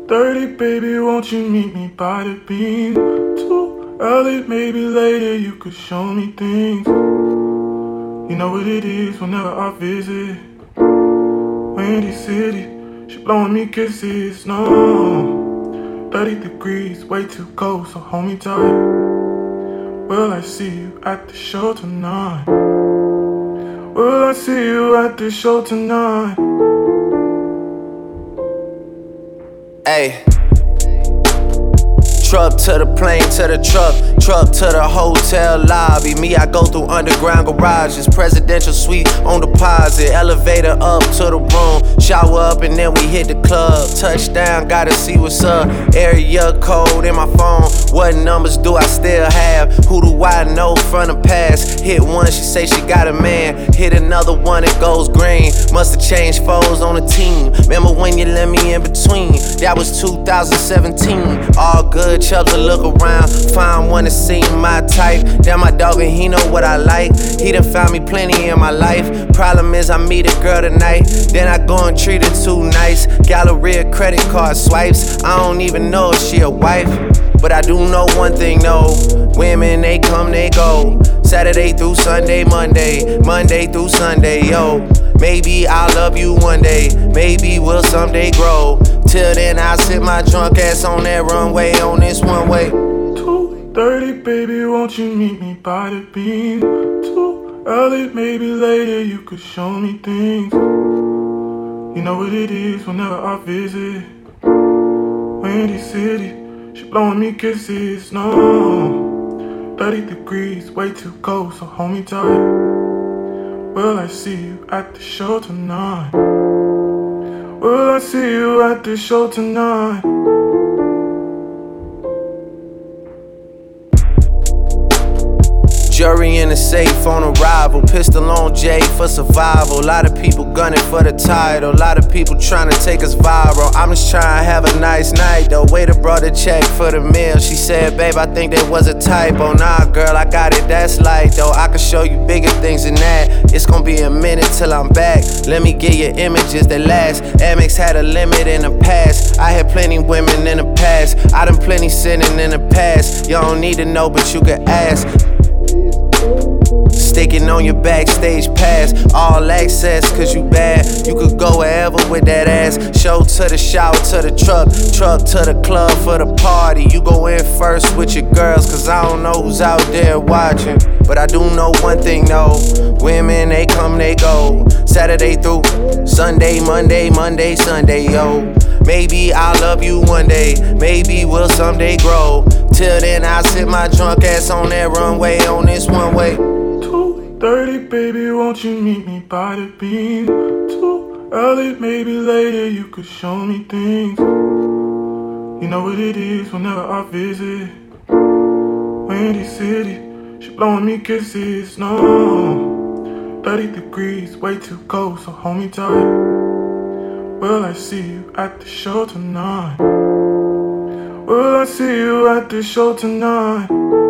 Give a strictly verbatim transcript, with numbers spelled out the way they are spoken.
thirty, baby, won't you meet me by the beam? Too early, maybe later, you could show me things. You know what it is whenever I visit Windy City, she blowing me kisses, no. thirty degrees, way too cold, so hold me tight. Will I see you at the show tonight? Will I see you at the show tonight? Ayy. Truck to the plane, to the truck, truck to the hotel lobby. Me, I go through underground garages, presidential suite on deposit, elevator up to the room, shower up and then we hit the club. Touchdown, gotta see what's up. Area code in my phone. What numbers do I still have? Who do I know from the past? Hit one, she say she got a man. Hit another one, it goes green. Must've changed foes on the team. Remember when you let me in between? That was two thousand seventeen. All good. Chubbs to look around, find one that seem my type. Damn, my dog and he know what I like. He done found me plenty in my life. Problem is I meet a girl tonight, then I go and treat her too nice. Galleria credit card swipes, I don't even know if she a wife. But I do know one thing, no. Women, they come, they go. Saturday through Sunday, Monday, Monday through Sunday, yo. Maybe I'll love you one day, maybe we'll someday grow. Till then, I'll sit my drunk ass on that runway, on this one way. two thirty, baby, won't you meet me by the beam? Too early, maybe later, you could show me things. You know what it is whenever I visit Windy City, she blowing me kisses, no. thirty degrees, way too cold, so hold me tight. Will I see you at the show tonight? Will I see you at the show tonight? Jury in the safe on arrival, pistol on Jay for survival. A lot of people gunning for the title, a lot of people trying to take us viral. I'm just trying to have a nice night though. Waiter brought a check for the meal. She said, babe, I think that was a typo. Nah, girl, I got it, that's light though. I can show you bigger things than that. It's gonna be a minute till I'm back. Let me get you images that last. Amex had a limit in the past. I had plenty women in the past. I done plenty sinning in the past. You don't need to know, but you can ask. Sticking on your backstage pass, all access, cause you bad. You could go wherever with that ass. Show to the shower, to the truck, truck to the club for the party. You go in first with your girls, cause I don't know who's out there watching. But I do know one thing though, women, they come, they go. Saturday through Sunday, Monday, Monday, Sunday, yo. Maybe I'll love you one day, maybe we'll someday grow. Till then, I'll sit my drunk ass on that runway, on this one way. two thirty, baby, won't you meet me by the beam? Too early, maybe later, you could show me things. You know what it is whenever I visit Windy City, she blowing me kisses, no. thirty degrees, way too cold, so hold me tight. Will I see you at the show tonight? Will I see you at the show tonight?